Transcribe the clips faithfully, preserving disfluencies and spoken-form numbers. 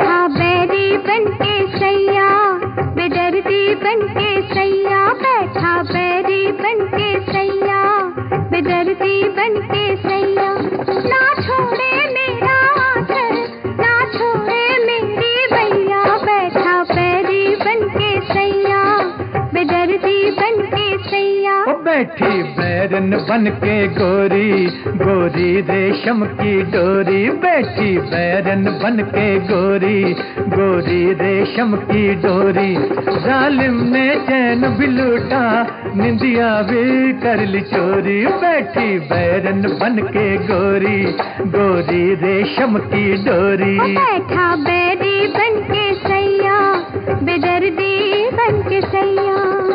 बैठा बैरी बनके सैया, बेदर्दी बनके सैया, बैठा बैरी बनके सैया, बेदर्दी बनके सैया। ना छोड़े मेरा आंचल, ना छोड़े मेरी भैया, बैठा बैरी बनके सैया, बेदर्दी बनके सैया। ओ बैठी बैरन बनके गोरी, गोरी रेशम की डोरी, बैठी बैरन बनके गोरी, गोरी रेशम की डोरी। जालिम ने चैन भी लूटा, निंदिया भी कर ली चोरी, बैठी बैरन बनके गोरी, गोरी रेशम की डोरी। बैठा बैरी बनके सैया, बेदर्दी बनके सैया।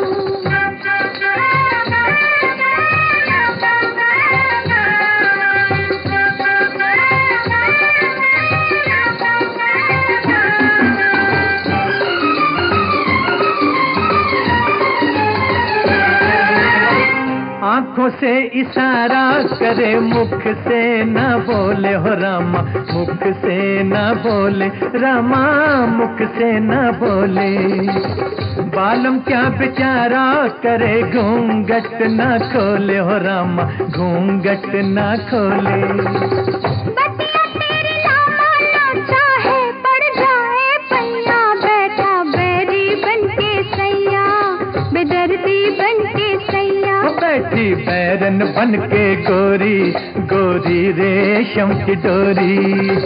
आंखों से इशारा करे, मुख से न बोले हो रामा, मुख से न बोले रामा, मुख से न बोले। बालम क्या बेचारा करे, घूंघट न खोले हो रामा, घूंघट न खोले। बतिया तेरी लामा ना चाहे पड़ जाए पैया, बैठा बैरी बनके सैया, बेदर्दी बनके सैया। बैठी बैरन बनके गोरी, गोरी रेशम की डोरी।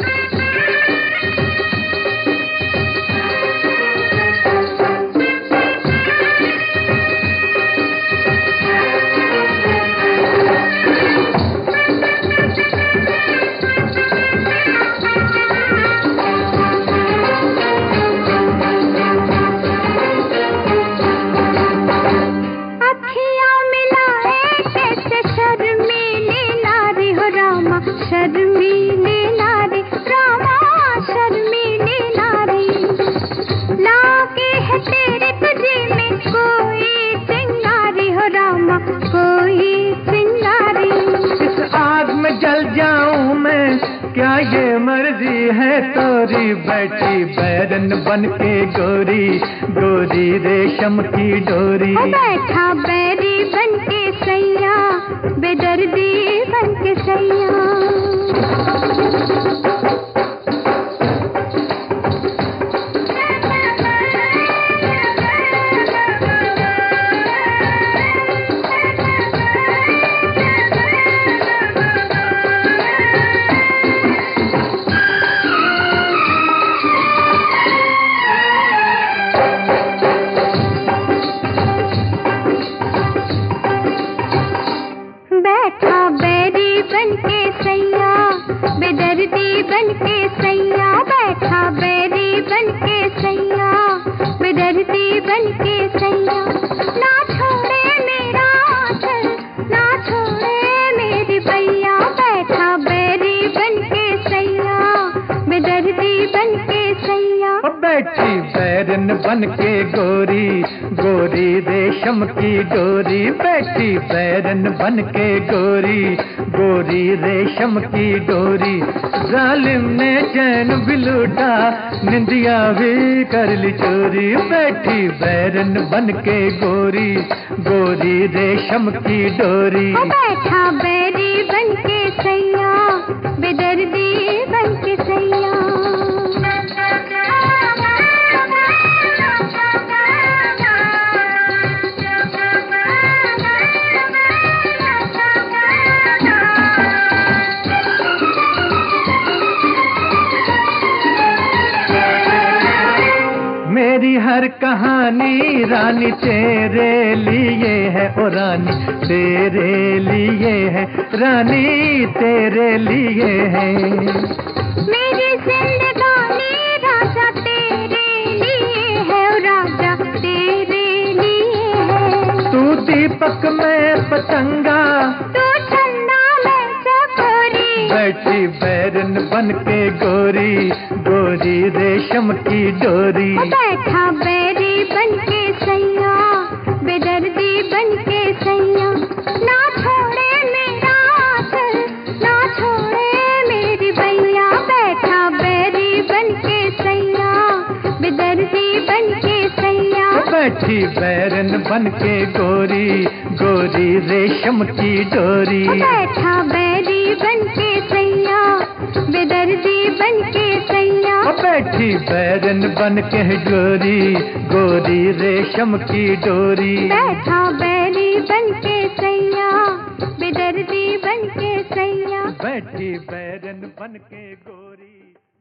शर्मीली नारी रामा, शर्मीली नारी, लागे है तेरे तुझे में कोई चिंगारी हो रामा, कोई चिंगारी। इस आग में जल जाऊं मैं, क्या ये मर्जी है तोरी, बैठी बैरन बनके गोरी, गोरी रेशम की डोरी। बैठा बैरी बनके सैया, बेदर्दी बनके सैया। बैठा बैरी बनके सैया, बेदर्दी बनके सैया, बैठा बैरी बनके सैया, बेदर्दी बनके सैया। ना छोड़े मेरा आंचल, ना छोड़े मेरी भैया, बैठा बैरी बनके सैया, बेदर्दी बनके सैया। बैठी बैरन बनके गोरी, गोरी रेशम की डोरी, बैठी बैरन बनके गोरी, गोरी रेशम की डोरी। जालिम ने चैन भी लूटा, निंदिया भी कर ली चोरी, बैठी बैरन बनके गोरी, गोरी रेशम की डोरी। बैठा बैरी बनके सैया, बेदर्दी बनके सैया। मेरी हर कहानी रानी तेरे लिए है, ओ रानी तेरे लिए है, रानी तेरे लिए है। मेरी जिंदगानी राजा तेरे लिए है, ओ राजा तेरे लिए है। तू दीपक में पतंगा, तू ठंडा मैं चकोरी, बैठी बैरन बनके गोरी, गोरी रेशम की डोरी। बैठा बैरी बनके सैया, बेदर्दी बनके सैया। ना छोड़े मेरा आंचल, ना छोड़े मेरी भैया, बैठा बैरी बनके सैया, बैठी बैरन बन के गोरी, गोरी रेशम की डोरी। बैठा बैरी बन के सैया, बेदर्दी बन के सैया। बैठी बैरन बन के गोरी, गोरी रेशम की डोरी। बैठा बैरी बन के सैया, बेदर्दी बन के सैया। बैठी बैरन बन के गोरी।